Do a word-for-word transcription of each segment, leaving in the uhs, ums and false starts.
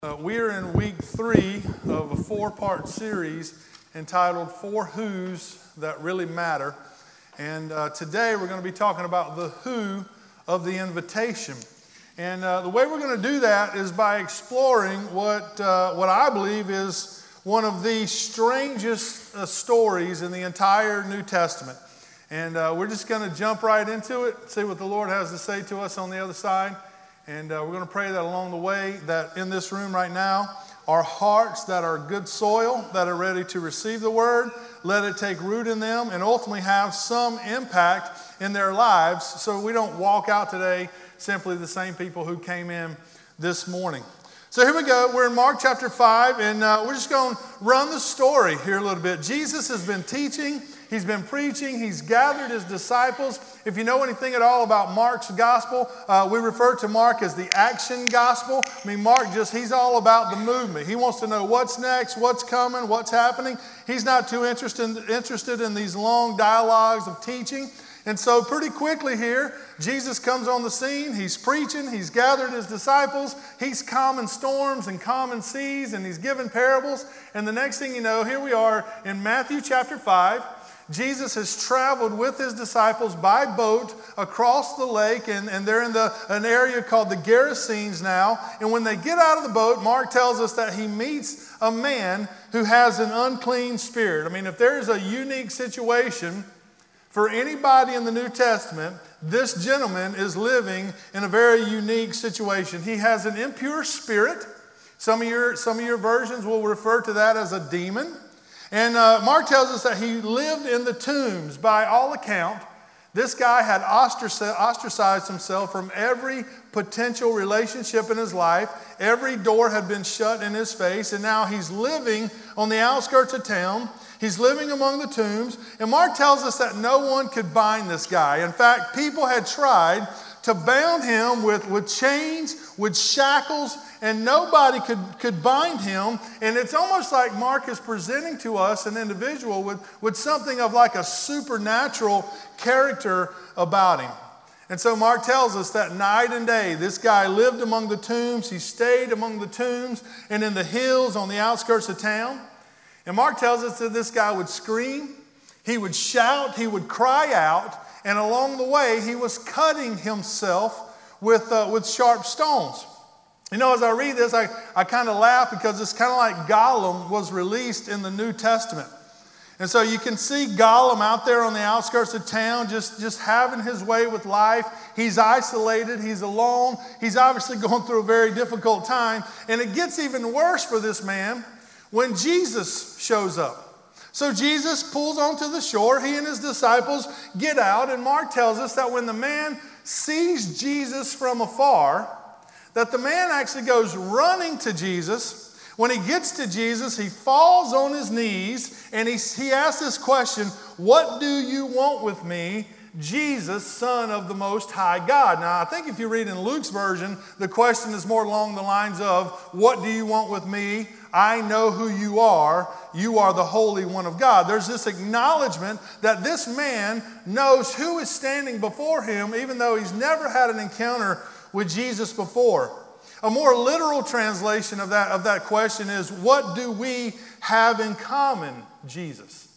Uh, we are in week three of a four-part series entitled Four Who's That Really Matter. And uh, today we're going to be talking about the who of the invitation. And uh, the way we're going to do that is by exploring what, uh, what I believe is one of the strangest uh, stories in the entire New Testament. And uh, we're just going to jump right into it, see what the Lord has to say to us on the other side. And uh, we're going to pray that along the way, that in this room right now, our hearts that are good soil, that are ready to receive the word, let it take root in them and ultimately have some impact in their lives, so we don't walk out today simply the same people who came in this morning. So here we go. We're in Mark chapter five, and uh, we're just going to run the story here a little bit. Jesus has been teaching. He's been preaching. He's gathered his disciples. If you know anything at all about Mark's gospel, uh, we refer to Mark as the action gospel. I mean, Mark just, he's all about the movement. He wants to know what's next, what's coming, what's happening. He's not too interested, interested in these long dialogues of teaching. And so pretty quickly here, Jesus comes on the scene. He's preaching. He's gathered his disciples. He's calming storms and calming seas, and he's giving parables. And the next thing you know, here we are in Matthew chapter five. Jesus has traveled with his disciples by boat across the lake, and, and they're in the, an area called the Gerasenes now. And when they get out of the boat, Mark tells us that he meets a man who has an unclean spirit. I mean, if there is a unique situation for anybody in the New Testament, this gentleman is living in a very unique situation. He has an impure spirit. Some of your, some of your versions will refer to that as a demon. And uh, Mark tells us that he lived in the tombs. By all account, this guy had ostracized himself from every potential relationship in his life. Every door had been shut in his face, and now he's living on the outskirts of town. He's living among the tombs. And Mark tells us that no one could bind this guy. In fact, people had tried to bound him with, with chains, with shackles, and nobody could, could bind him. And it's almost like Mark is presenting to us an individual with, with something of like a supernatural character about him. And so Mark tells us that night and day, this guy lived among the tombs. He stayed among the tombs and in the hills on the outskirts of town. And Mark tells us that this guy would scream, he would shout, he would cry out, and along the way, he was cutting himself with, uh, with sharp stones. You know, as I read this, I, I kind of laugh because it's kind of like Gollum was released in the New Testament. And so you can see Gollum out there on the outskirts of town, just, just having his way with life. He's isolated. He's alone. He's obviously going through a very difficult time. And it gets even worse for this man when Jesus shows up. So Jesus pulls onto the shore. He and his disciples get out. And Mark tells us that when the man sees Jesus from afar, that the man actually goes running to Jesus. When he gets to Jesus, he falls on his knees and he, he asks this question, "What do you want with me, Jesus, Son of the Most High God?" Now, I think if you read in Luke's version, the question is more along the lines of, "What do you want with me? I know who you are. You are the Holy One of God." There's this acknowledgement that this man knows who is standing before him, even though he's never had an encounter with Jesus before. A more literal translation of that, of that question is, what do we have in common, Jesus?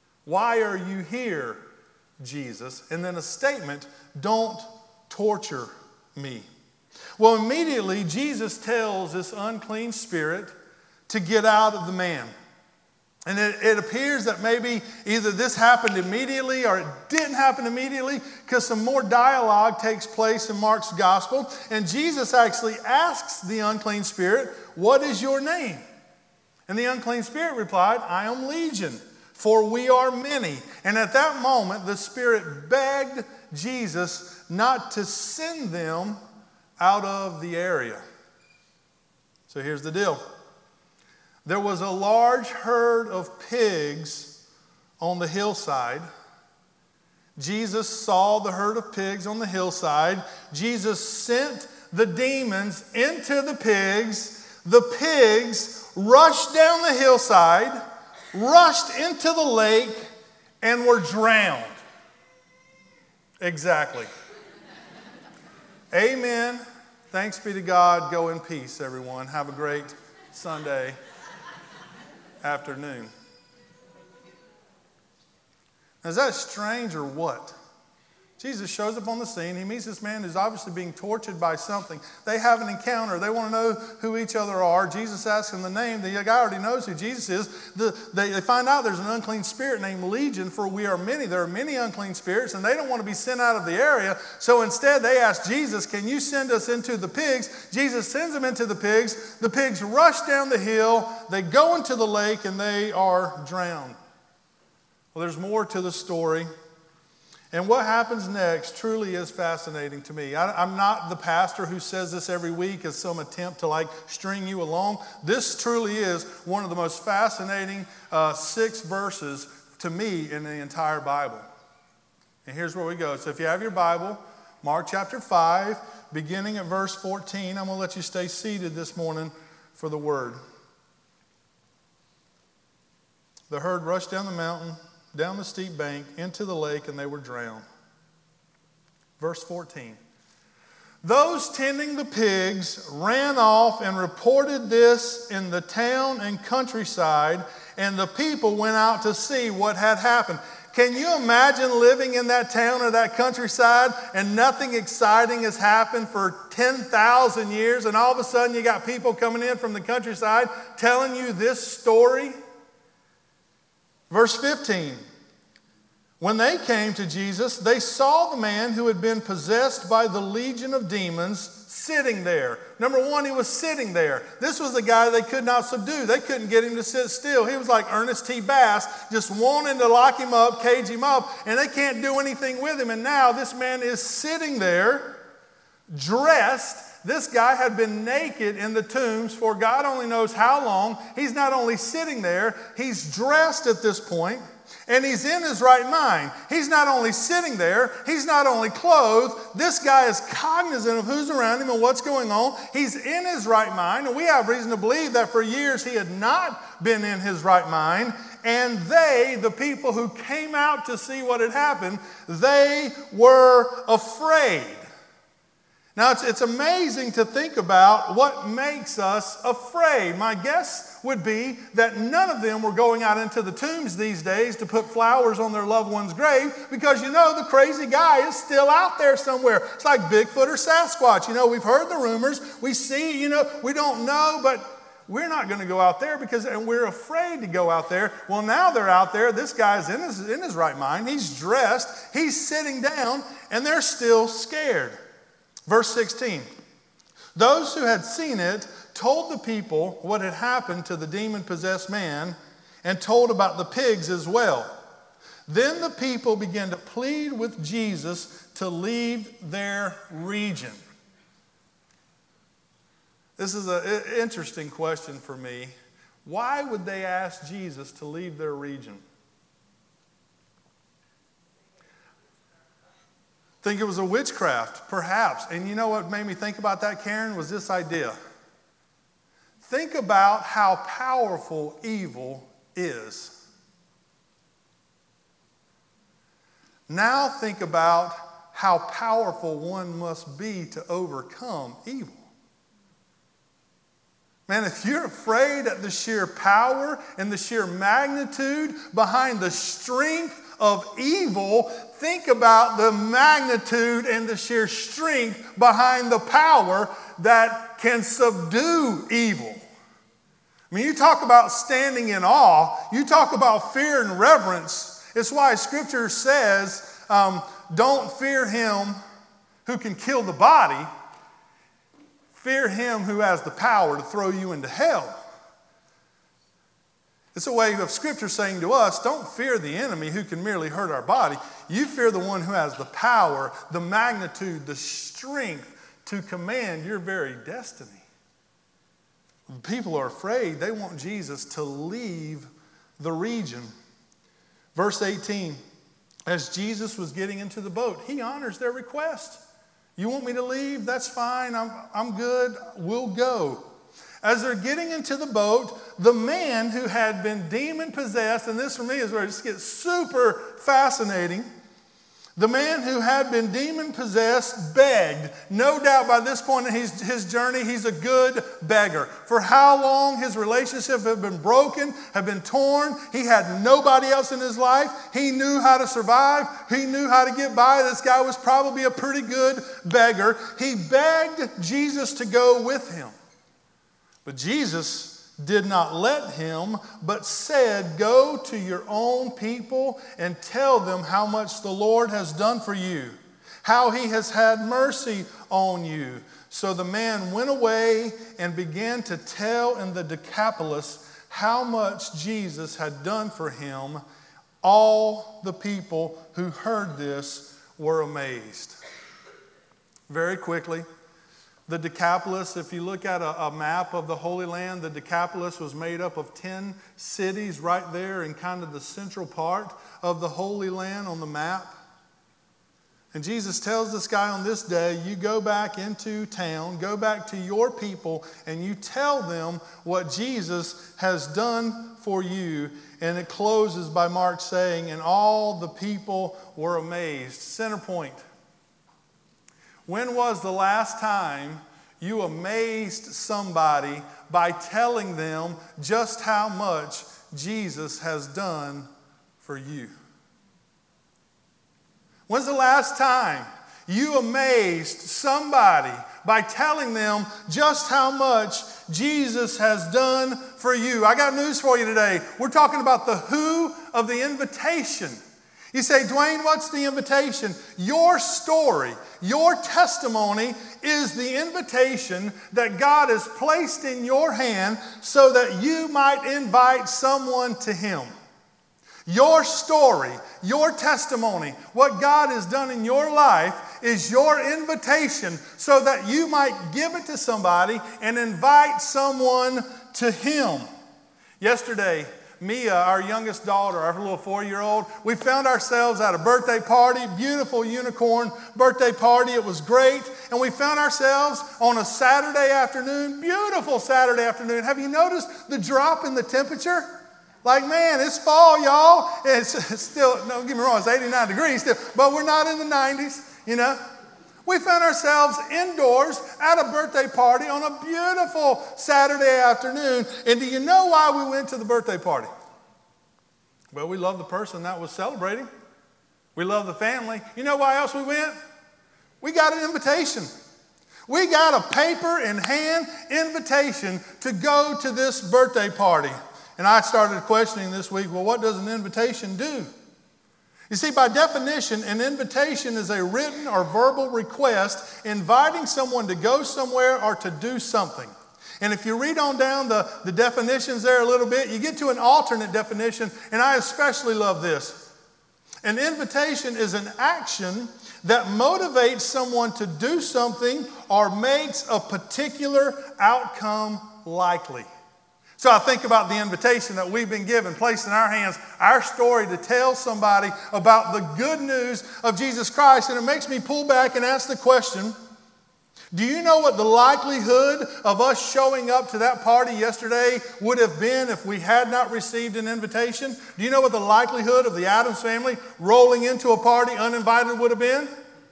Why are you here, Jesus? And then a statement, don't torture me. Well, immediately Jesus tells this unclean spirit to get out of the man. And it, it appears that maybe either this happened immediately or it didn't happen immediately, because some more dialogue takes place in Mark's gospel. And Jesus actually asks the unclean spirit, "What is your name?" And the unclean spirit replied, "I am Legion, for we are many." And at that moment, the spirit begged Jesus not to send them out of the area. So here's the deal. There was a large herd of pigs on the hillside. Jesus saw the herd of pigs on the hillside. Jesus sent the demons into the pigs. The pigs rushed down the hillside, rushed into the lake, and were drowned. Exactly. Amen. Thanks be to God. Go in peace, everyone. Have a great Sunday afternoon. Now, is that strange or what? Jesus shows up on the scene. He meets this man who's obviously being tortured by something. They have an encounter. They want to know who each other are. Jesus asks him the name. The guy already knows who Jesus is. The, they, they find out there's an unclean spirit named Legion, for we are many. There are many unclean spirits, and they don't want to be sent out of the area. So instead, they ask Jesus, can you send us into the pigs? Jesus sends them into the pigs. The pigs rush down the hill. They go into the lake, and they are drowned. Well, there's more to the story. And what happens next truly is fascinating to me. I, I'm not the pastor who says this every week as some attempt to like string you along. This truly is one of the most fascinating uh, six verses to me in the entire Bible. And here's where we go. So if you have your Bible, Mark chapter five, beginning at verse fourteen, I'm going to let you stay seated this morning for the word. The herd rushed down the mountain, down the steep bank, into the lake, and they were drowned. Verse fourteen. Those tending the pigs ran off and reported this in the town and countryside, and the people went out to see what had happened. Can you imagine living in that town or that countryside and nothing exciting has happened for ten thousand years, and all of a sudden you got people coming in from the countryside telling you this story? Verse fifteen, when they came to Jesus, they saw the man who had been possessed by the legion of demons sitting there. Number one, he was sitting there. This was the guy they could not subdue. They couldn't get him to sit still. He was like Ernest T. Bass, just wanting to lock him up, cage him up, and they can't do anything with him. And now this man is sitting there, dressed. This guy had been naked in the tombs for God only knows how long. He's not only sitting there, he's dressed at this point, and he's in his right mind. He's not only sitting there, he's not only clothed. This guy is cognizant of who's around him and what's going on. He's in his right mind, and we have reason to believe that for years he had not been in his right mind. And they, the people who came out to see what had happened, they were afraid. Now, it's, it's amazing to think about what makes us afraid. My guess would be that none of them were going out into the tombs these days to put flowers on their loved one's grave, because, you know, the crazy guy is still out there somewhere. It's like Bigfoot or Sasquatch. You know, we've heard the rumors. We see, you know, we don't know, but we're not going to go out there because and we're afraid to go out there. Well, now they're out there. This guy's in his, in his right mind. He's dressed. He's sitting down, and they're still scared. Verse sixteen, those who had seen it told the people what had happened to the demon-possessed man and told about the pigs as well. Then the people began to plead with Jesus to leave their region. This is an interesting question for me. Why would they ask Jesus to leave their region? Think it was a witchcraft, perhaps. And you know what made me think about that, Karen, was this idea. Think about how powerful evil is. Now think about how powerful one must be to overcome evil. Man, if you're afraid at the sheer power and the sheer magnitude behind the strength of evil, think about the magnitude and the sheer strength behind the power that can subdue evil. I mean, you talk about standing in awe, you talk about fear and reverence. It's why Scripture says, um, don't fear him who can kill the body, fear him who has the power to throw you into hell. It's a way of Scripture saying to us, don't fear the enemy who can merely hurt our body. You fear the one who has the power, the magnitude, the strength to command your very destiny. When people are afraid, they want Jesus to leave the region. Verse eighteen, as Jesus was getting into the boat, he honors their request. You want me to leave? That's fine. I'm, I'm good. We'll go. As they're getting into the boat, the man who had been demon-possessed, and this for me is where it just gets super fascinating. The man who had been demon-possessed begged. No doubt by this point in his, his journey, he's a good beggar. For how long his relationship had been broken, had been torn. He had nobody else in his life. He knew how to survive. He knew how to get by. This guy was probably a pretty good beggar. He begged Jesus to go with him. But Jesus did not let him, but said, "Go to your own people and tell them how much the Lord has done for you, how he has had mercy on you." So the man went away and began to tell in the Decapolis how much Jesus had done for him. All the people who heard this were amazed. Very quickly, the Decapolis, if you look at a, a map of the Holy Land, the Decapolis was made up of ten cities right there in kind of the central part of the Holy Land on the map. And Jesus tells this guy on this day, you go back into town, go back to your people, and you tell them what Jesus has done for you. And it closes by Mark saying, and all the people were amazed. Center point. When was the last time you amazed somebody by telling them just how much Jesus has done for you? When's the last time you amazed somebody by telling them just how much Jesus has done for you? I got news for you today. We're talking about the who of the invitation. You say, Dwayne, what's the invitation? Your story, your testimony is the invitation that God has placed in your hand so that you might invite someone to Him. Your story, your testimony, what God has done in your life is your invitation so that you might give it to somebody and invite someone to Him. Yesterday, Mia, our youngest daughter, our little four-year-old, we found ourselves at a birthday party, beautiful unicorn birthday party. It was great. And we found ourselves on a Saturday afternoon, beautiful Saturday afternoon. Have you noticed the drop in the temperature? Like, man, it's fall, y'all. It's, it's still, don't get me wrong, it's eighty-nine degrees still, but we're not in the nineties, you know. We found ourselves indoors at a birthday party on a beautiful Saturday afternoon. And do you know why we went to the birthday party? Well, we love the person that was celebrating. We love the family. You know why else we went? We got an invitation. We got a paper in hand invitation to go to this birthday party. And I started questioning this week, well, what does an invitation do? You see, by definition, an invitation is a written or verbal request inviting someone to go somewhere or to do something. And if you read on down the, the definitions there a little bit, you get to an alternate definition, and I especially love this. An invitation is an action that motivates someone to do something or makes a particular outcome likely. So I think about the invitation that we've been given, placed in our hands, our story to tell somebody about the good news of Jesus Christ. And it makes me pull back and ask the question, do you know what the likelihood of us showing up to that party yesterday would have been if we had not received an invitation? Do you know what the likelihood of the Addams family rolling into a party uninvited would have been?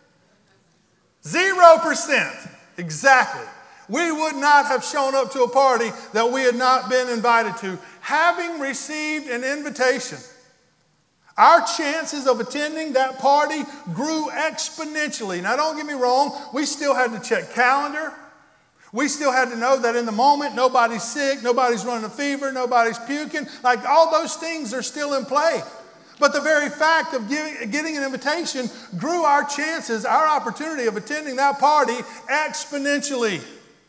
Zero percent. Exactly. We would not have shown up to a party that we had not been invited to, having received an invitation. Our chances of attending that party grew exponentially. Now, don't get me wrong, we still had to check calendar. We still had to know that in the moment, nobody's sick, nobody's running a fever, nobody's puking. Like, all those things are still in play. But the very fact of giving, getting an invitation grew our chances, our opportunity of attending that party exponentially.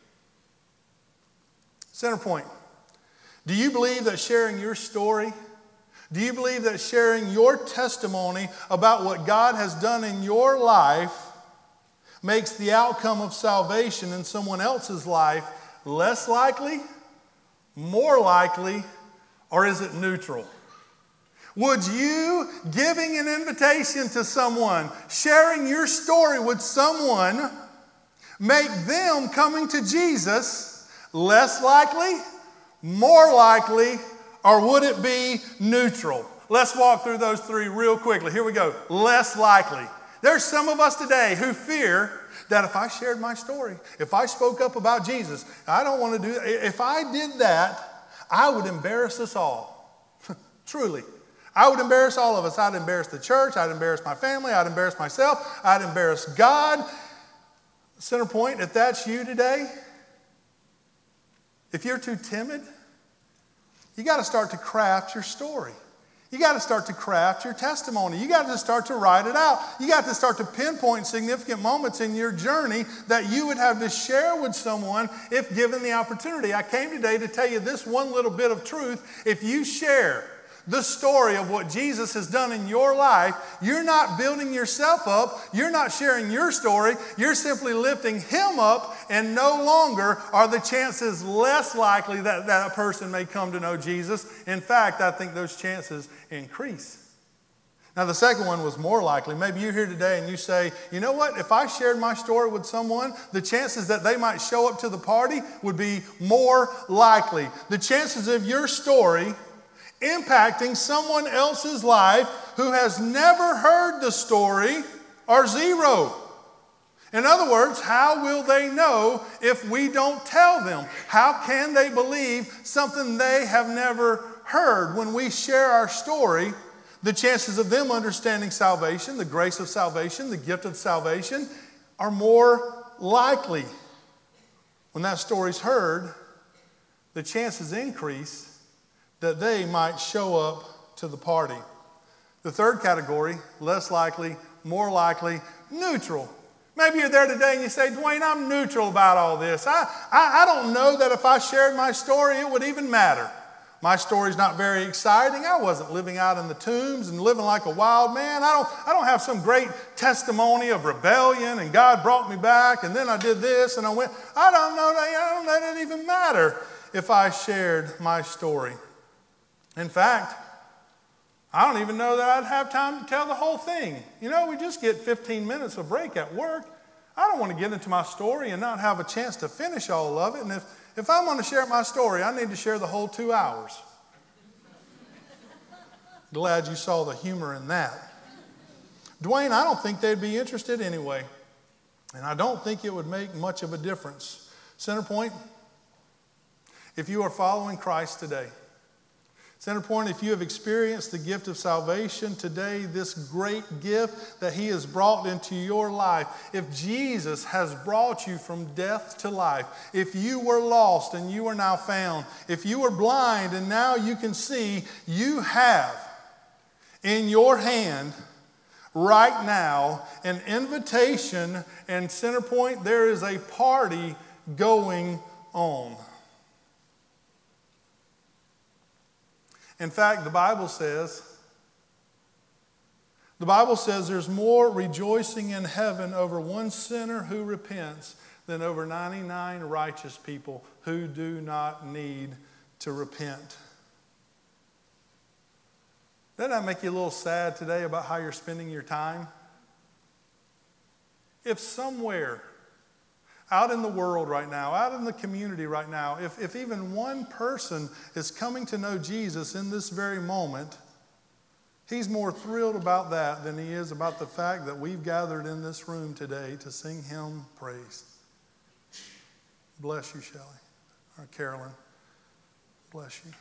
Center point. Do you believe that sharing your story, do you believe that sharing your testimony about what God has done in your life makes the outcome of salvation in someone else's life less likely, more likely, or is it neutral? Would you giving an invitation to someone, sharing your story with someone, make them coming to Jesus less likely, more likely, or would it be neutral? Let's walk through those three real quickly. Here we go. Less likely. There's some of us today who fear that if I shared my story, if I spoke up about Jesus, I don't want to do that. If I did that, I would embarrass us all. Truly. I would embarrass all of us. I'd embarrass the church. I'd embarrass my family. I'd embarrass myself. I'd embarrass God. Center Point, if that's you today, if you're too timid, you got to start to craft your story. You got to start to craft your testimony. You got to start to write it out. You got to start to pinpoint significant moments in your journey that you would have to share with someone if given the opportunity. I came today to tell you this one little bit of truth. If you share the story of what Jesus has done in your life, you're not building yourself up. You're not sharing your story. You're simply lifting him up, and no longer are the chances less likely that that person may come to know Jesus. In fact, I think those chances increase. Now, the second one was more likely. Maybe you're here today and you say, you know what? If I shared my story with someone, the chances that they might show up to the party would be more likely. The chances of your story impacting someone else's life who has never heard the story are zero. In other words, how will they know if we don't tell them? How can they believe something they have never heard? When we share our story, the chances of them understanding salvation, the grace of salvation, the gift of salvation, are more likely. When that story's heard, the chances increase that they might show up to the party. The third category, less likely, more likely, neutral. Maybe you're there today and you say, Dwayne, I'm neutral about all this. I, I, I don't know that if I shared my story, it would even matter. My story's not very exciting. I wasn't living out in the tombs and living like a wild man. I don't, I don't have some great testimony of rebellion and God brought me back and then I did this and I went. I don't know that, I don't know that it even matter if I shared my story. In fact, I don't even know that I'd have time to tell the whole thing. You know, we just get fifteen minutes of break at work. I don't want to get into my story and not have a chance to finish all of it. And if, if I'm going to share my story, I need to share the whole two hours. Glad you saw the humor in that. Dwayne, I don't think they'd be interested anyway. And I don't think it would make much of a difference. Center Point, if you are following Christ today, Center Point, if you have experienced the gift of salvation today, this great gift that he has brought into your life, if Jesus has brought you from death to life, if you were lost and you are now found, if you were blind and now you can see, you have in your hand right now an invitation, and Center Point, there is a party going on. In fact, the Bible says, the Bible says there's more rejoicing in heaven over one sinner who repents than over ninety-nine righteous people who do not need to repent. Doesn't that make you a little sad today about how you're spending your time? If somewhere out in the world right now, out in the community right now, if, if even one person is coming to know Jesus in this very moment, he's more thrilled about that than he is about the fact that we've gathered in this room today to sing him praise. Bless you, Shelley. Or Carolyn. Bless you.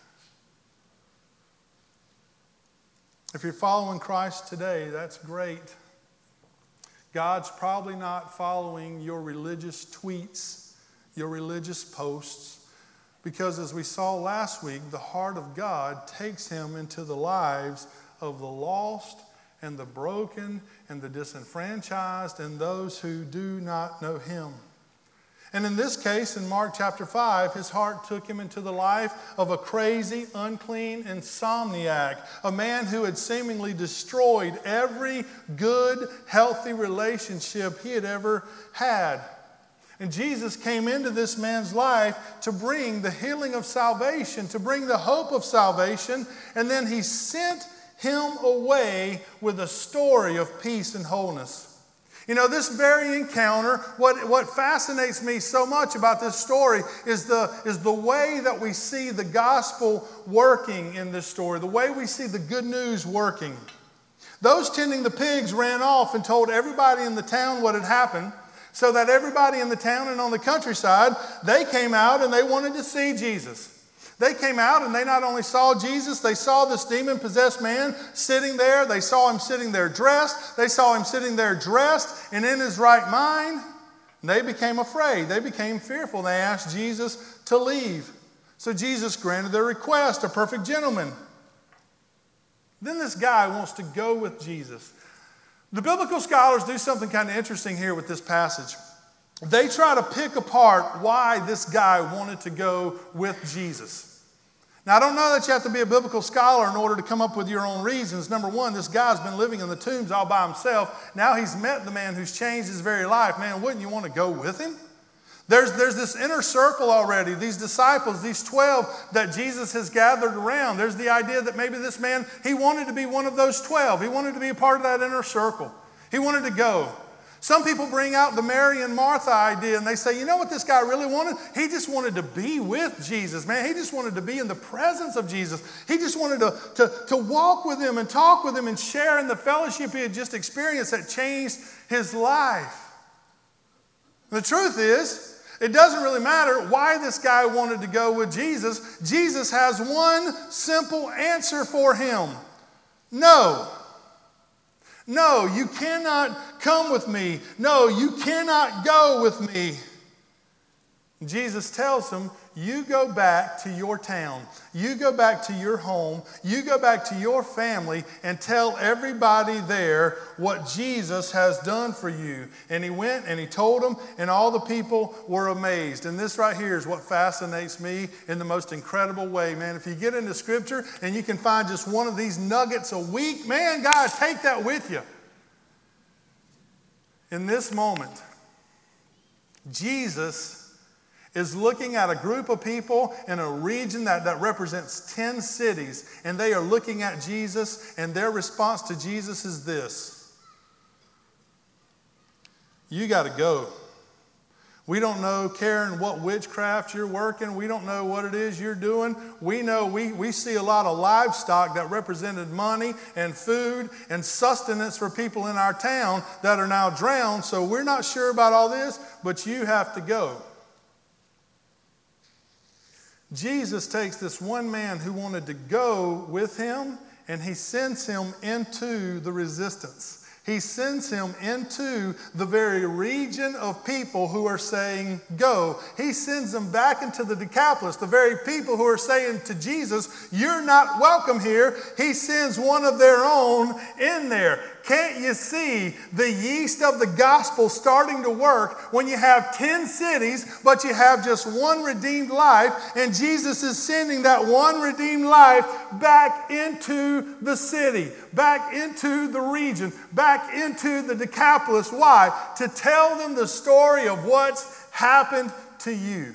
If you're following Christ today, that's great. God's probably not following your religious tweets, your religious posts, because as we saw last week, the heart of God takes him into the lives of the lost and the broken and the disenfranchised and those who do not know him. And in this case, in Mark chapter five, his heart took him into the life of a crazy, unclean insomniac, a man who had seemingly destroyed every good, healthy relationship he had ever had. And Jesus came into this man's life to bring the healing of salvation, to bring the hope of salvation, and then he sent him away with a story of peace and wholeness. You know, this very encounter, what, what fascinates me so much about this story is the, is the way that we see the gospel working in this story, the way we see the good news working. Those tending the pigs ran off and told everybody in the town what had happened, so that everybody in the town and on the countryside, they came out and they wanted to see Jesus. They came out and they not only saw Jesus, they saw this demon-possessed man sitting there. They saw him sitting there dressed. They saw him sitting there dressed and in his right mind. They became afraid. They became fearful. They asked Jesus to leave. So Jesus granted their request, a perfect gentleman. Then this guy wants to go with Jesus. The biblical scholars do something kind of interesting here with this passage. They try to pick apart why this guy wanted to go with Jesus. Now, I don't know that you have to be a biblical scholar in order to come up with your own reasons. Number one, this guy's been living in the tombs all by himself. Now he's met the man who's changed his very life. Man, wouldn't you want to go with him? There's, there's this inner circle already, these disciples, these twelve that Jesus has gathered around. There's the idea that maybe this man, he wanted to be one of those twelve. He wanted to be a part of that inner circle. He wanted to go. Some people bring out the Mary and Martha idea and they say, you know what this guy really wanted? He just wanted to be with Jesus, man. He just wanted to be in the presence of Jesus. He just wanted to, to, to walk with him and talk with him and share in the fellowship he had just experienced that changed his life. The truth is, it doesn't really matter why this guy wanted to go with Jesus. Jesus has one simple answer for him. No. No, you cannot come with me. No, you cannot go with me. Jesus tells him, you go back to your town. You go back to your home. You go back to your family and tell everybody there what Jesus has done for you. And he went and he told them, and all the people were amazed. And this right here is what fascinates me in the most incredible way, man. If you get into Scripture and you can find just one of these nuggets a week, man, God, take that with you. In this moment, Jesus is looking at a group of people in a region that, that represents ten cities, and they are looking at Jesus, and their response to Jesus is this: you got to go. We don't know, Karen, what witchcraft you're working. We don't know what it is you're doing. We know we, we see a lot of livestock that represented money and food and sustenance for people in our town that are now drowned, so we're not sure about all this, but you have to go. Jesus takes this one man who wanted to go with him, and he sends him into the resistance. He sends him into the very region of people who are saying, go. He sends them back into the Decapolis, the very people who are saying to Jesus, you're not welcome here. He sends one of their own in there. Can't you see the yeast of the gospel starting to work when you have ten cities, but you have just one redeemed life, and Jesus is sending that one redeemed life back into the city, back into the region, back into the Decapolis. Why? To tell them the story of what's happened to you.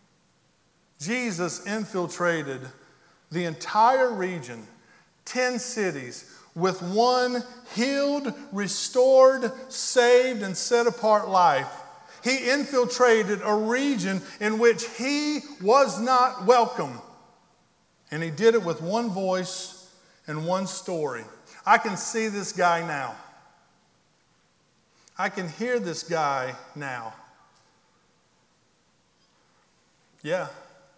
Jesus infiltrated the entire region, ten cities, with one healed, restored, saved, and set apart life. He infiltrated a region in which he was not welcome. And he did it with one voice and one story. I can see this guy now. I can hear this guy now. Yeah.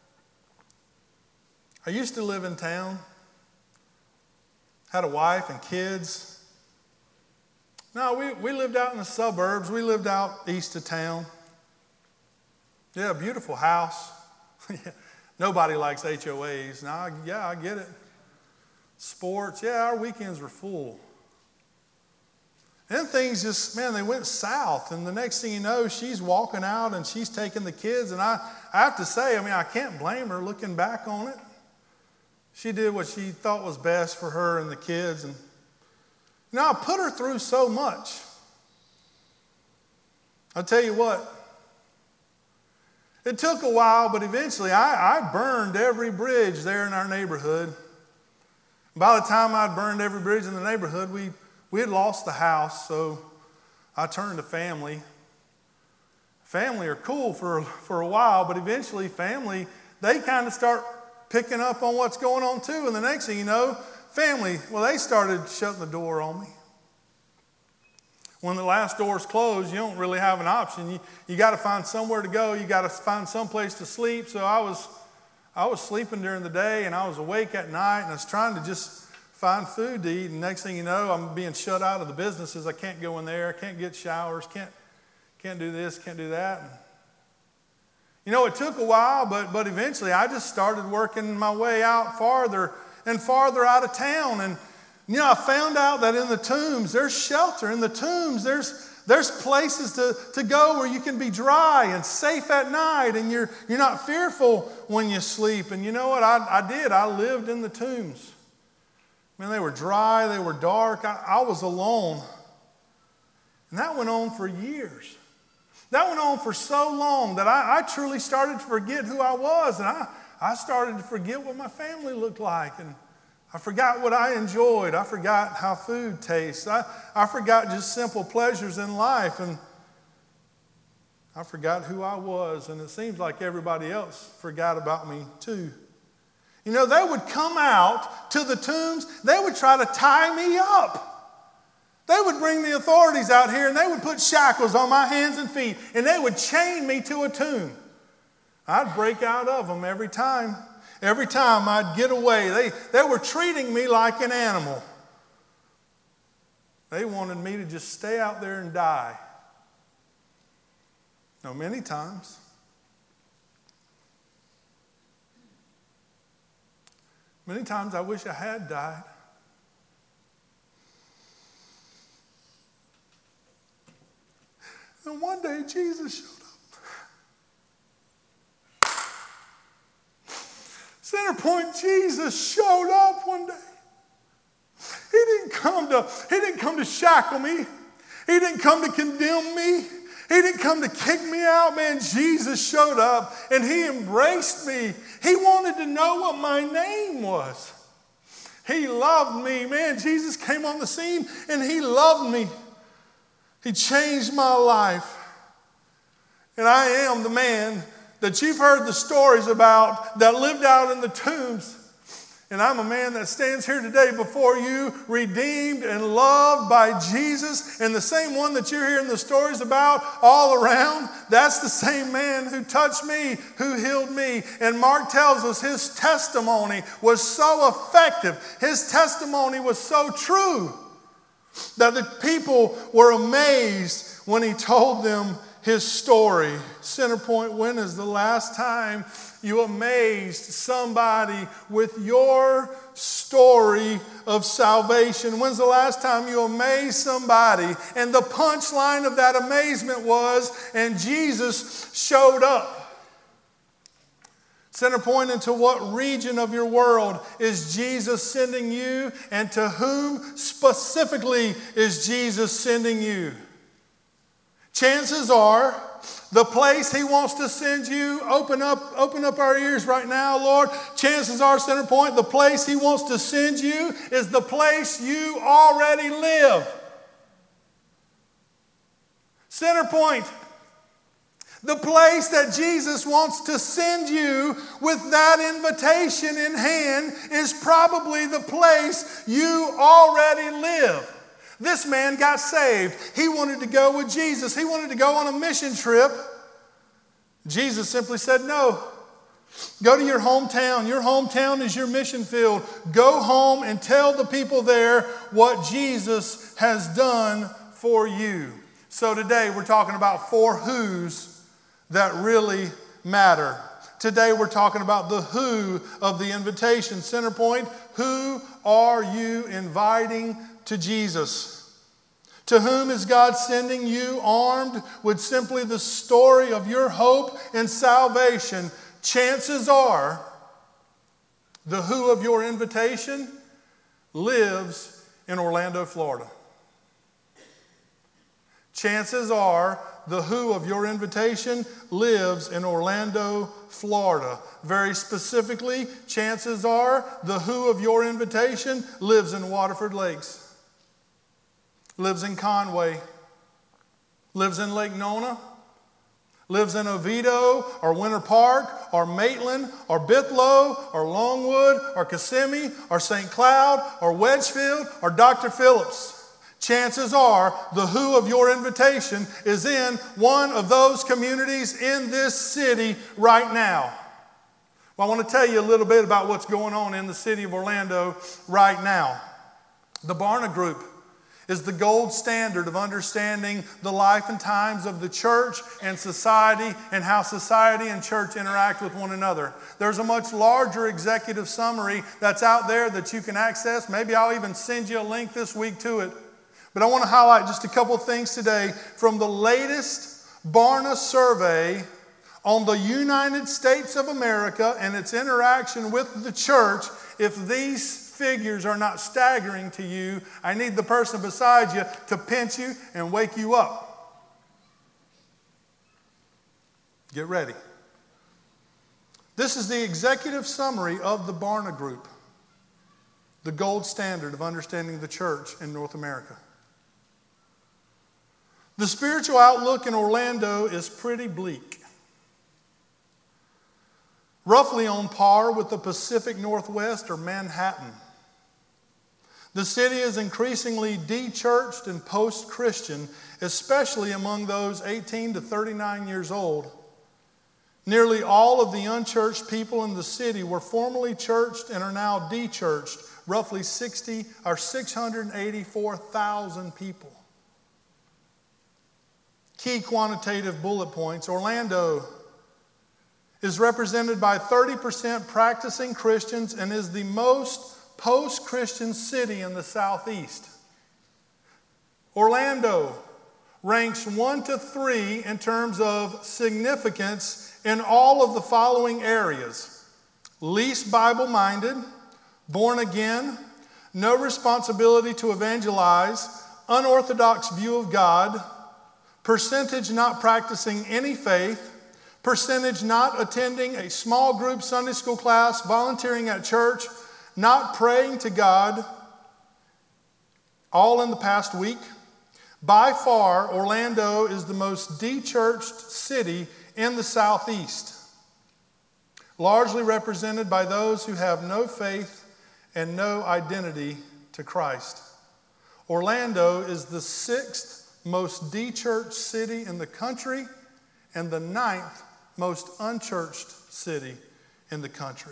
I used to live in town. Had a wife and kids. No, we, we lived out in the suburbs. We lived out east of town. Yeah, beautiful house. Nobody likes H O As. No, yeah, I get it. Sports, yeah, our weekends were full. Then things just, man, they went south. And the next thing you know, she's walking out and she's taking the kids. And I, I have to say, I mean, I can't blame her looking back on it. She did what she thought was best for her and the kids. And you know, I put her through so much. I'll tell you what, it took a while, but eventually I, I burned every bridge there in our neighborhood. By the time I'd burned every bridge in the neighborhood, we, we had lost the house, so I turned to family. Family are cool for, for a while, but eventually family, they kind of start picking up on what's going on too. And the next thing you know, family, well, they started shutting the door on me. When the last door's closed, you don't really have an option. You, you got to find somewhere to go. You got to find some place to sleep. So I was, I was sleeping during the day, and I was awake at night, and I was trying to just find food to eat. And next thing you know, I'm being shut out of the businesses. I can't go in there. I can't get showers. Can't, can't do this. Can't do that. And, you know, it took a while, but but eventually I just started working my way out farther and farther out of town. And you know, I found out that in the tombs, there's shelter. In the tombs, there's there's places to, to go where you can be dry and safe at night, and you're you're not fearful when you sleep. And you know what? I, I did. I lived in the tombs. Man, they were dry. They were dark. I, I was alone. And that went on for years. That went on for so long that I, I truly started to forget who I was. And I, I started to forget what my family looked like. And I forgot what I enjoyed. I forgot how food tastes. I, I forgot just simple pleasures in life. And I forgot who I was. And it seems like everybody else forgot about me too. You know, they would come out to the tombs. They would try to tie me up. They would bring the authorities out here, and they would put shackles on my hands and feet, and they would chain me to a tomb. I'd break out of them every time. Every time I'd get away, they, they were treating me like an animal. They wanted me to just stay out there and die. Now, many times, many times I wish I had died. And one day Jesus showed up. Center Point, Jesus showed up one day. He didn't come to, he didn't come to shackle me. He didn't come to condemn me. He didn't come to kick me out. Man, Jesus showed up and he embraced me. He wanted to know what my name was. He loved me. Man, Jesus came on the scene and he loved me. He changed my life. And I am the man that you've heard the stories about that lived out in the tombs. And I'm a man that stands here today before you, redeemed and loved by Jesus. And the same one that you're hearing the stories about all around, that's the same man who touched me, who healed me. And Mark tells us his testimony was so effective. His testimony was so true that the people were amazed when he told them his story. Center Point, when is the last time you amazed somebody with your story of salvation? When's the last time you amazed somebody? And the punchline of that amazement was, and Jesus showed up. Center Point, into what region of your world is Jesus sending you, and to whom specifically is Jesus sending you? Chances are, the place he wants to send you, open up, open up our ears right now, Lord. Chances are, Center Point, the place he wants to send you is the place you already live. Center Point, the place that Jesus wants to send you with that invitation in hand is probably the place you already live. This man got saved. He wanted to go with Jesus. He wanted to go on a mission trip. Jesus simply said, no. Go to your hometown. Your hometown is your mission field. Go home and tell the people there what Jesus has done for you. So today we're talking about four who's that really matter. Today we're talking about the who of the invitation. Center Point, who are you inviting to Jesus? To whom is God sending you armed with simply the story of your hope and salvation? Chances are the who of your invitation lives in Orlando, Florida. Chances are the who of your invitation lives in Orlando, Florida. Very specifically, chances are the who of your invitation lives in Waterford Lakes, lives in Conway, lives in Lake Nona, lives in Oviedo or Winter Park or Maitland or Bithlo or Longwood or Kissimmee or Saint Cloud or Wedgefield or Doctor Phillips. chances are the who of your invitation is in one of those communities in this city right now. Well, I want to tell you a little bit about what's going on in the city of Orlando right now. The Barna Group is the gold standard of understanding the life and times of the church and society and how society and church interact with one another. There's a much larger executive summary that's out there that you can access. Maybe I'll even send you a link this week to it. But I want to highlight just a couple of things today from the latest Barna survey on the United States of America and its interaction with the church. If these figures are not staggering to you, I need the person beside you to pinch you and wake you up. Get ready. This is the executive summary of the Barna Group, the gold standard of understanding the church in North America. The spiritual outlook in Orlando is pretty bleak. Roughly on par with the Pacific Northwest or Manhattan. The city is increasingly de-churched and post-Christian, especially among those eighteen to thirty-nine years old. Nearly all of the unchurched people in the city were formerly churched and are now de-churched, roughly sixty or six hundred eighty-four thousand people. Key quantitative bullet points. Orlando is represented by thirty percent practicing Christians and is the most post-Christian city in the Southeast. Orlando ranks one to three in terms of significance in all of the following areas: least Bible-minded, born again, no responsibility to evangelize, unorthodox view of God, percentage not practicing any faith, percentage not attending a small group Sunday school class, volunteering at church, not praying to God, all in the past week. By far, Orlando is the most de-churched city in the Southeast, largely represented by those who have no faith and no identity to Christ. Orlando is the sixth most de-churched city in the country and the ninth most unchurched city in the country.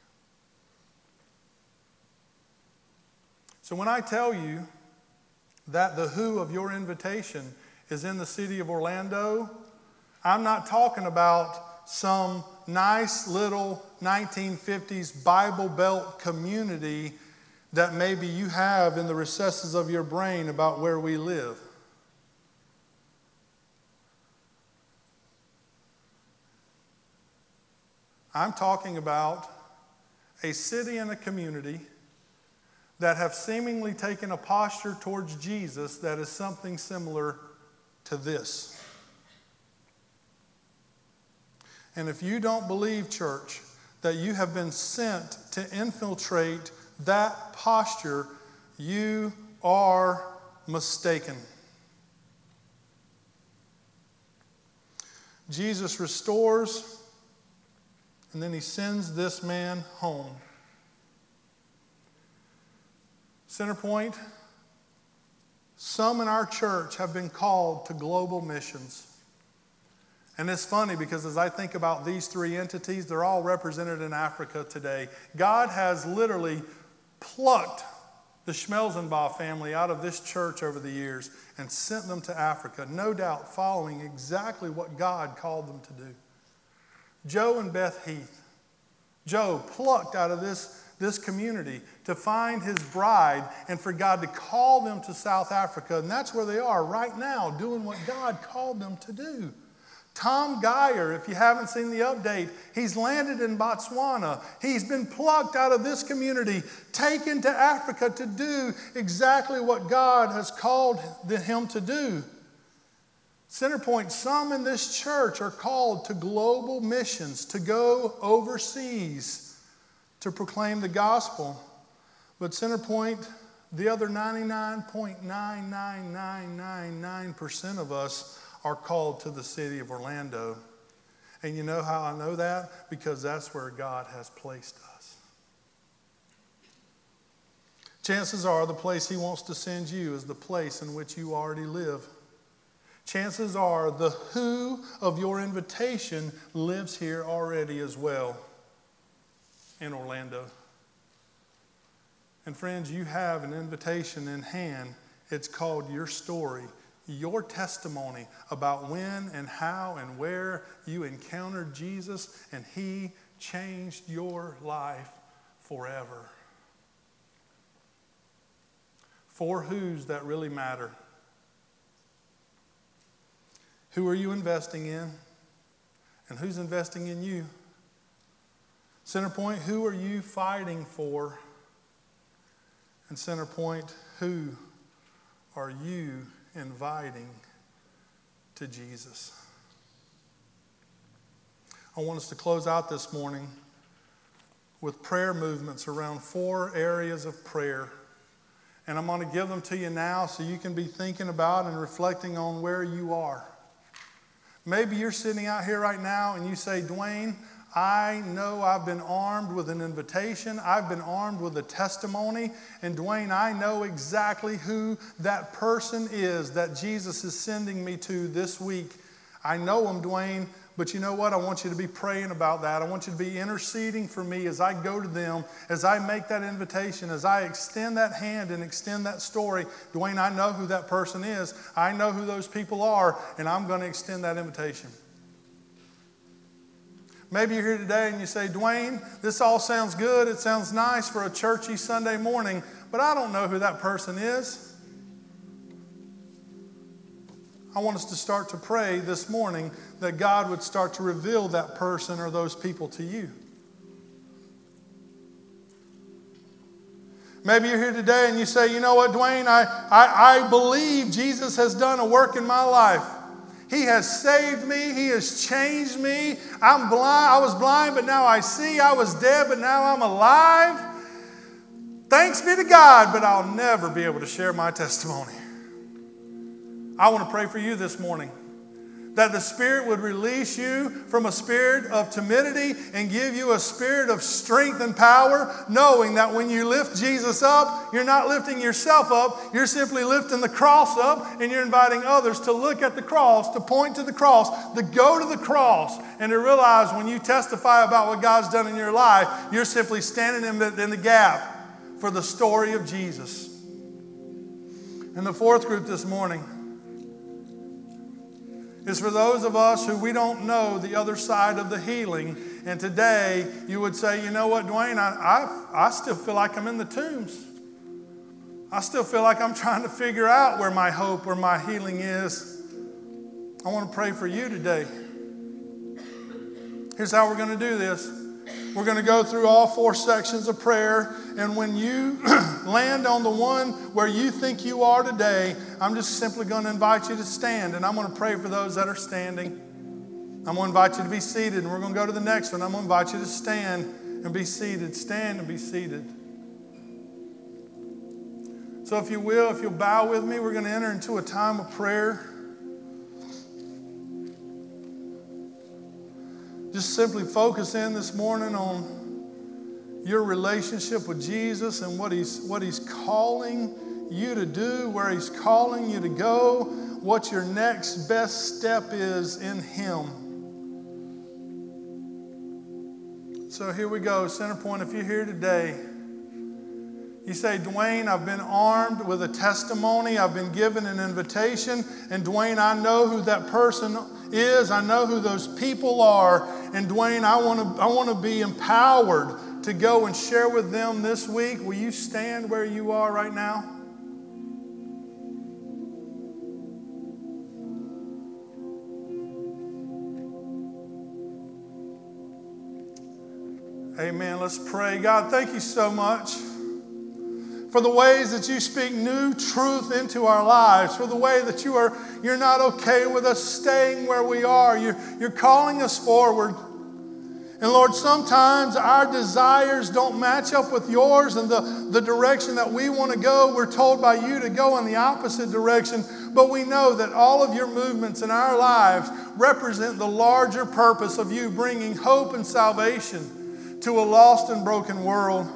So when I tell you that the who of your invitation is in the city of Orlando, I'm not talking about some nice little nineteen fifties Bible Belt community that maybe you have in the recesses of your brain about where we live. I'm talking about a city and a community that have seemingly taken a posture towards Jesus that is something similar to this. And if you don't believe, church, that you have been sent to infiltrate that posture, you are mistaken. Jesus restores, and then he sends this man home. Centerpoint, some in our church have been called to global missions. And it's funny because as I think about these three entities, they're all represented in Africa today. God has literally plucked the Schmelzenbach family out of this church over the years and sent them to Africa, no doubt following exactly what God called them to do. Joe and Beth Heath. Joe plucked out of this, this community to find his bride and for God to call them to South Africa. And that's where they are right now, doing what God called them to do. Tom Geyer, if you haven't seen the update, he's landed in Botswana. He's been plucked out of this community, taken to Africa to do exactly what God has called him to do. Centerpoint, some in this church are called to global missions, to go overseas to proclaim the gospel. But Centerpoint, the other ninety-nine point nine nine nine nine nine percent of us are called to the city of Orlando. And you know how I know that? Because that's where God has placed us. Chances are the place he wants to send you is the place in which you already live. Chances are the who of your invitation lives here already as well in Orlando. And friends, you have an invitation in hand. It's called your story, your testimony about when and how and where you encountered Jesus and he changed your life forever. Four who's that really matter. Who are you investing in? And who's investing in you? Centerpoint, who are you fighting for? And Centerpoint, who are you inviting to Jesus? I want us to close out this morning with prayer movements around four areas of prayer. And I'm going to give them to you now so you can be thinking about and reflecting on where you are. Maybe you're sitting out here right now and you say, Dwayne, I know I've been armed with an invitation. I've been armed with a testimony. And Dwayne, I know exactly who that person is that Jesus is sending me to this week. I know him, Dwayne. But you know what? I want you to be praying about that. I want you to be interceding for me as I go to them, as I make that invitation, as I extend that hand and extend that story. Dwayne, I know who that person is. I know who those people are, and I'm going to extend that invitation. Maybe you're here today and you say, Dwayne, this all sounds good. It sounds nice for a churchy Sunday morning, but I don't know who that person is. I want us to start to pray this morning that God would start to reveal that person or those people to you. Maybe you're here today and you say, you know what, Dwayne, I, I, I believe Jesus has done a work in my life. He has saved me. He has changed me. I'm blind. I was blind, but now I see. I was dead, but now I'm alive. Thanks be to God, but I'll never be able to share my testimony. I want to pray for you this morning that the Spirit would release you from a spirit of timidity and give you a spirit of strength and power, knowing that when you lift Jesus up, you're not lifting yourself up, you're simply lifting the cross up, and you're inviting others to look at the cross, to point to the cross, to go to the cross, and to realize when you testify about what God's done in your life, you're simply standing in the, in the gap for the story of Jesus. And the fourth group this morning is for those of us who we don't know the other side of the healing. And today you would say, you know what, Dwayne, I, I, I still feel like I'm in the tombs. I still feel like I'm trying to figure out where my hope, where my healing is. I want to pray for you today. Here's how we're going to do this. We're going to go through all four sections of prayer. And when you land on the one where you think you are today, I'm just simply going to invite you to stand. And I'm going to pray for those that are standing. I'm going to invite you to be seated. And we're going to go to the next one. I'm going to invite you to stand and be seated. Stand and be seated. So if you will, if you'll bow with me, we're going to enter into a time of prayer. Just simply focus in this morning on your relationship with Jesus and what he's, what he's calling you to do, where he's calling you to go, what your next best step is in him. So here we go. Centerpoint, if you're here today, you say, Dwayne, I've been armed with a testimony. I've been given an invitation. And Dwayne, I know who that person is. I know who those people are. And Dwayne, I want to I want to be empowered to go and share with them this week. Will you stand where you are right now? Amen. Let's pray. God, thank you so much for the ways that you speak new truth into our lives, for the way that you are, you're not okay with us staying where we are. You're, you're calling us forward. And Lord, sometimes our desires don't match up with yours and the, the direction that we want to go. We're told by you to go in the opposite direction. But we know that all of your movements in our lives represent the larger purpose of you bringing hope and salvation to a lost and broken world.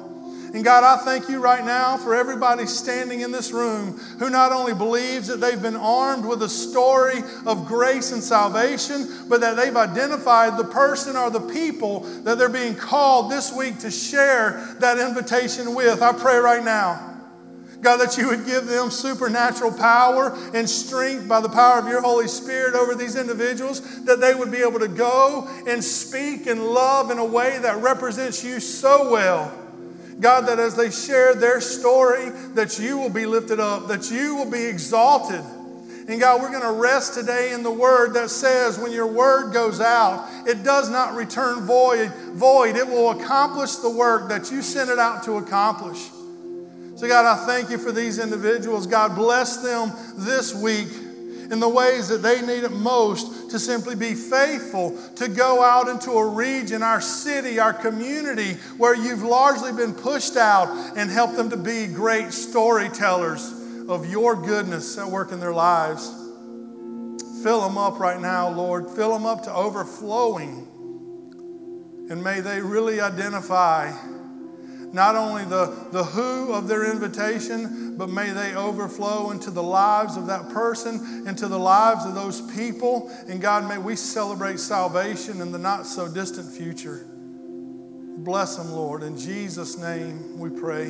And God, I thank you right now for everybody standing in this room who not only believes that they've been armed with a story of grace and salvation, but that they've identified the person or the people that they're being called this week to share that invitation with. I pray right now, God, that you would give them supernatural power and strength by the power of your Holy Spirit over these individuals, that they would be able to go and speak and love in a way that represents you so well. God, that as they share their story, that you will be lifted up, that you will be exalted. And God, we're going to rest today in the word that says when your word goes out, it does not return void. void. It will accomplish the work that you sent it out to accomplish. So God, I thank you for these individuals. God, bless them this week in the ways that they need it most to simply be faithful, to go out into a region, our city, our community, where you've largely been pushed out, and help them to be great storytellers of your goodness at work in their lives. Fill them up right now, Lord. Fill them up to overflowing. And may they really identify not only the, the who of their invitation, but may they overflow into the lives of that person, into the lives of those people. And God, may we celebrate salvation in the not so distant future. Bless them, Lord. In Jesus' name we pray.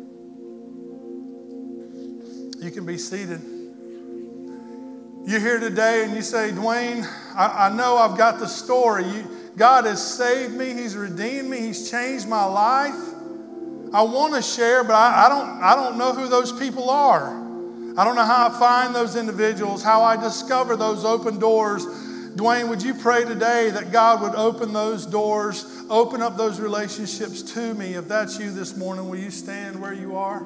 You can be seated. You're here today and you say, Dwayne, I, I know I've got the story. You, God has saved me. He's redeemed me. He's changed my life. I want to share, but I, I don't I don't know who those people are. I don't know how I find those individuals, how I discover those open doors. Dwayne, would you pray today that God would open those doors, open up those relationships to me? If that's you this morning, will you stand where you are?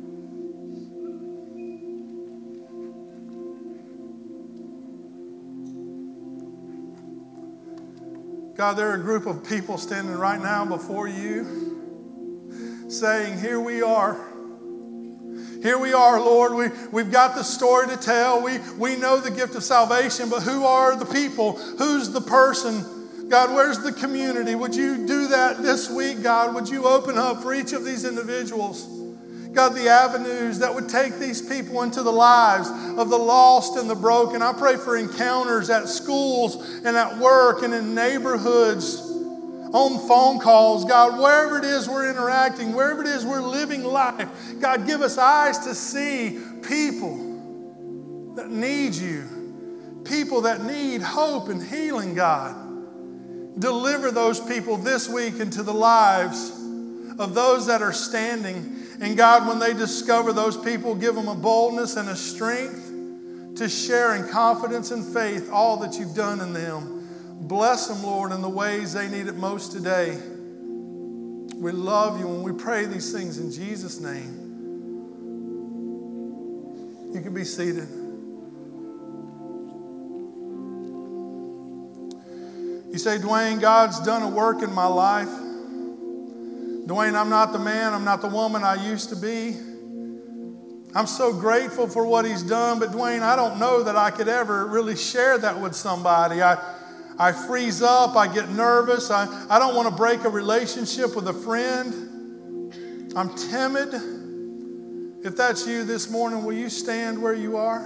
God, there are a group of people standing right now before you, saying, here we are. Here we are, Lord. We, we've got the story to tell. We, we know the gift of salvation, but who are the people? Who's the person? God, where's the community? Would you do that this week, God? Would you open up for each of these individuals, God, the avenues that would take these people into the lives of the lost and the broken? I pray for encounters at schools and at work and in neighborhoods, on phone calls, God, wherever it is we're interacting, wherever it is we're living life, God, give us eyes to see people that need you, people that need hope and healing, God. Deliver those people this week into the lives of those that are standing. And God, when they discover those people, give them a boldness and a strength to share in confidence and faith all that you've done in them. Bless them, Lord, in the ways they need it most today. We love you and we pray these things in Jesus' name. You can be seated. You say, Dwayne, God's done a work in my life. Dwayne, I'm not the man, I'm not the woman I used to be. I'm so grateful for what he's done, but Dwayne, I don't know that I could ever really share that with somebody. I I freeze up, I get nervous, I, I don't want to break a relationship with a friend. I'm timid. If that's you this morning, will you stand where you are?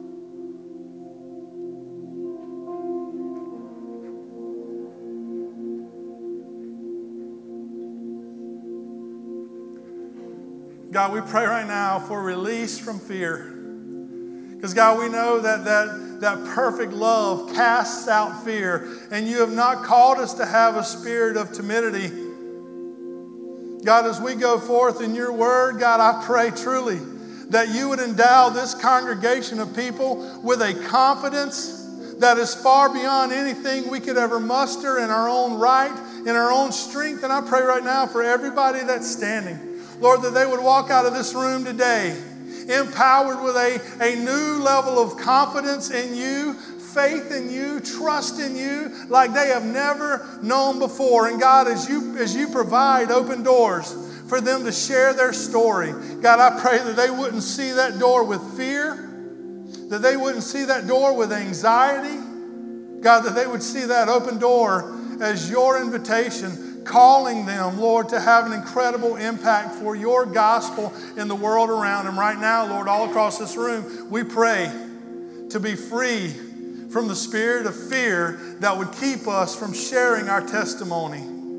God, we pray right now for release from fear. Because God, we know that, that that perfect love casts out fear. And you have not called us to have a spirit of timidity. God, as we go forth in your word, God, I pray truly that you would endow this congregation of people with a confidence that is far beyond anything we could ever muster in our own right, in our own strength. And I pray right now for everybody that's standing, Lord, that they would walk out of this room today empowered with a, a new level of confidence in you, faith in you, trust in you like they have never known before. And God, as you, as you provide open doors for them to share their story, God, I pray that they wouldn't see that door with fear, that they wouldn't see that door with anxiety. God, that they would see that open door as your invitation. calling them, Lord, to have an incredible impact for your gospel in the world around them. Right now, Lord, all across this room, we pray to be free from the spirit of fear that would keep us from sharing our testimony.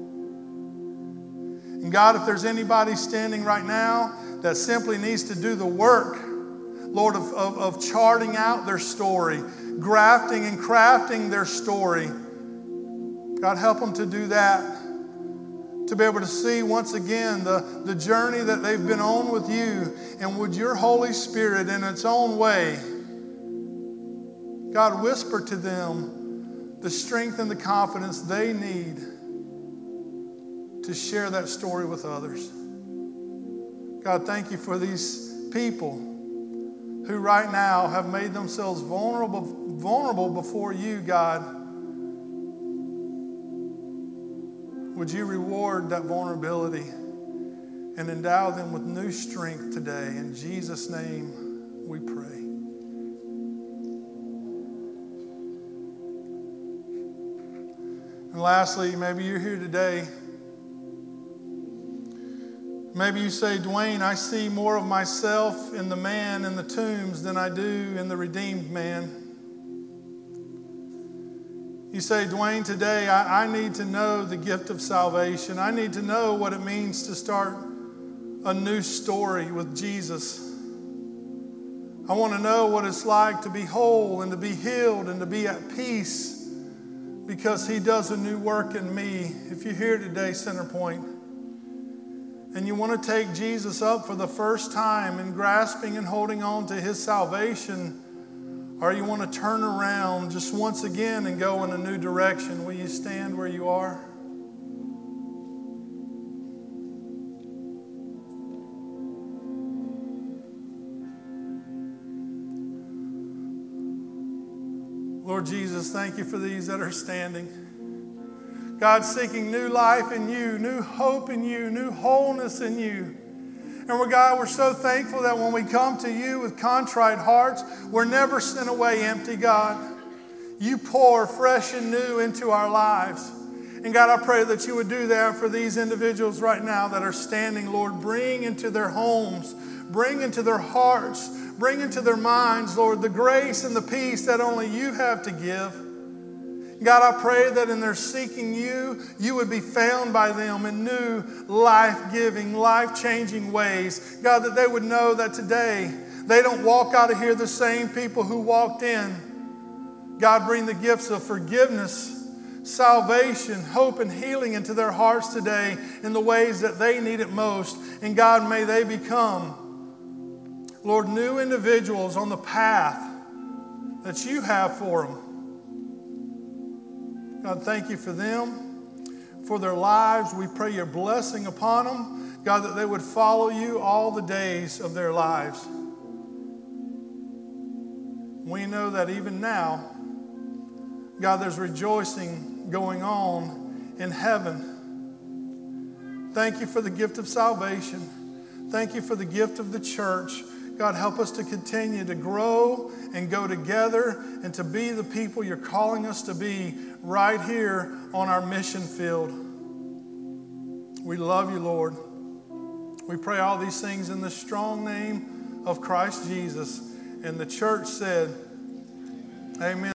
And God, if there's anybody standing right now that simply needs to do the work, Lord, of, of, of charting out their story, grafting and crafting their story, God, help them to do that, to be able to see once again the, the journey that they've been on with you. And would your Holy Spirit in its own way, God, whisper to them the strength and the confidence they need to share that story with others. God, thank you for these people who right now have made themselves vulnerable, vulnerable before you, God. Would you reward that vulnerability and endow them with new strength today? In Jesus' name we pray. And lastly, maybe you're here today. Maybe you say, Dwayne, I see more of myself in the man in the tombs than I do in the redeemed man. You say, Dwayne, today I, I need to know the gift of salvation. I need to know what it means to start a new story with Jesus. I want to know what it's like to be whole and to be healed and to be at peace because he does a new work in me. If you're here today, Centerpoint, and you want to take Jesus up for the first time in grasping and holding on to his salvation, or you want to turn around just once again and go in a new direction, will you stand where you are? Lord Jesus, thank you for these that are standing. God, seeking new life in you, new hope in you, new wholeness in you. And we're, God, we're so thankful that when we come to you with contrite hearts, we're never sent away empty, God. You pour fresh and new into our lives. And God, I pray that you would do that for these individuals right now that are standing, Lord. Bring into their homes, bring into their hearts, bring into their minds, Lord, the grace and the peace that only you have to give. God, I pray that in their seeking you, you would be found by them in new, life-giving, life-changing ways. God, that they would know that today they don't walk out of here the same people who walked in. God, bring the gifts of forgiveness, salvation, hope, and healing into their hearts today in the ways that they need it most. And God, may they become, Lord, new individuals on the path that you have for them. God, thank you for them, for their lives. We pray your blessing upon them. God, that they would follow you all the days of their lives. We know that even now, God, there's rejoicing going on in heaven. Thank you for the gift of salvation. Thank you for the gift of the church. God, help us to continue to grow and go together and to be the people you're calling us to be right here on our mission field. We love you, Lord. We pray all these things in the strong name of Christ Jesus. And the church said, amen.